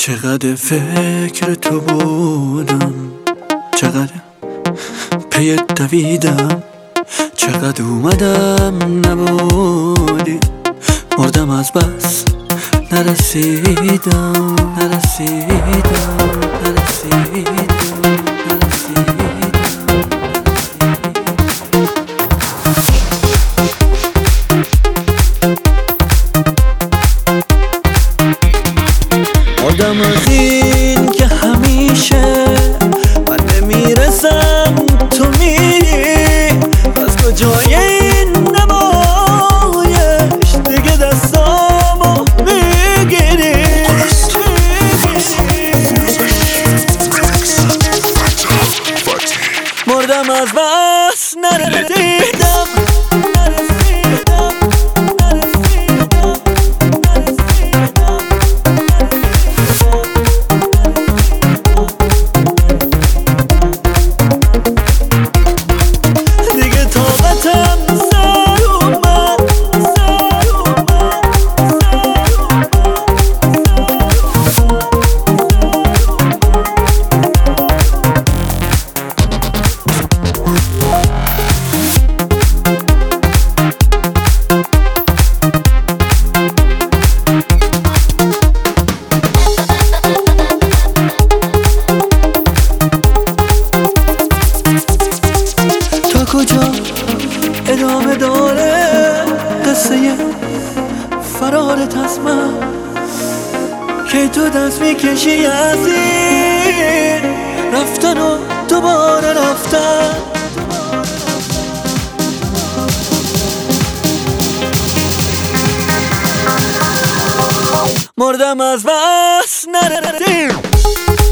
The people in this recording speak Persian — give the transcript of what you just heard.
چقدر فکر تو بودم، چقدر پی دویدم، چقدر اومدم نبودی، مردم از بس نرسیدم. مردم از این که همیشه من نمیرسم تو میری، از کجای این نمایش دیگه دستامو میگیری. مردم از بس نرسیدم. کجا ادامه داره قصه فرارت از من، که تو دست میکشی از این رفتن و دوباره رفتن. مردم از بس نرسیدم.